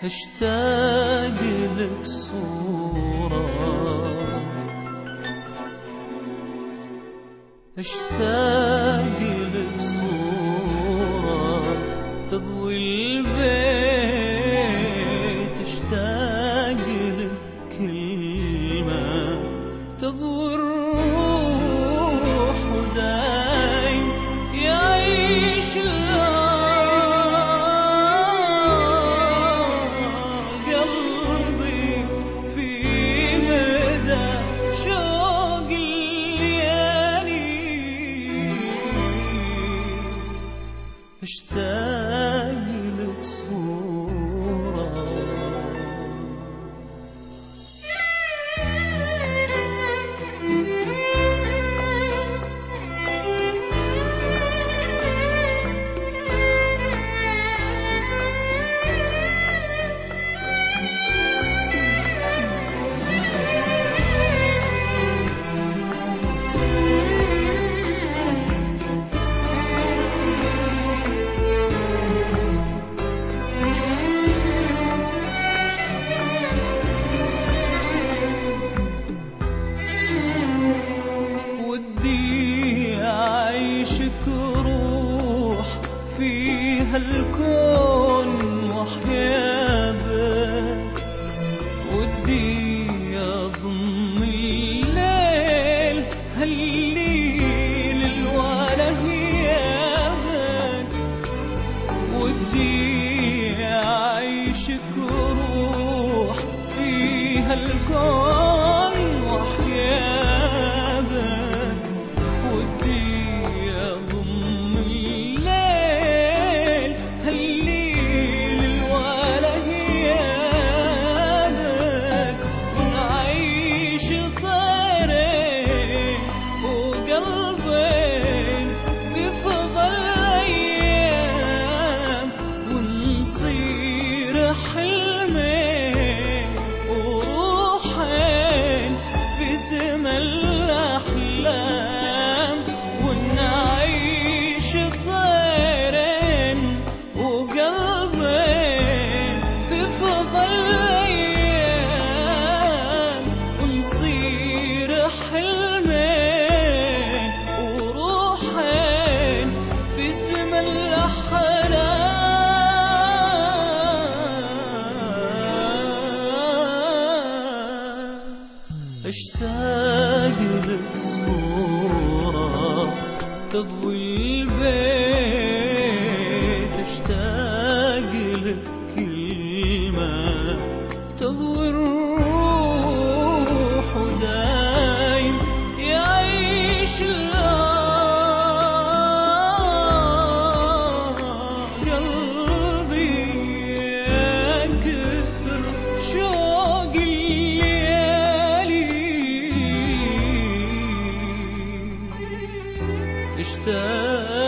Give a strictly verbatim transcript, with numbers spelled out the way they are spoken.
اشتاق لك صورة، اشتاق لك صورة تضوي البيت، اشتاق لك كلمة تضوي الروح ودايم يعيش قلبي في مدى شوق الليالي، اشتاق لك صورة. ودي أعيشك روح في هالكون وأحيا بك، ودي أضم الليل هالليل الوله يابك، ودي أعيشك روح في هالكون وأحيا بك، ودي أضم الليل هالليل الوله يابك، ونعيش طيرين وقلبين في فضا الأيام، ونصير حلمين وروحين في سما الأحلام، ونعيش طيرين وقلبين في فضا الأيام، ونصير حلمين وروحين في سما الأحلام. اشتاق لك صورة تضوي البيت، اشتاق لك كلمة تضوي الروح ودايم يعيش قلبي يكثر شوق الليالي، اشتاق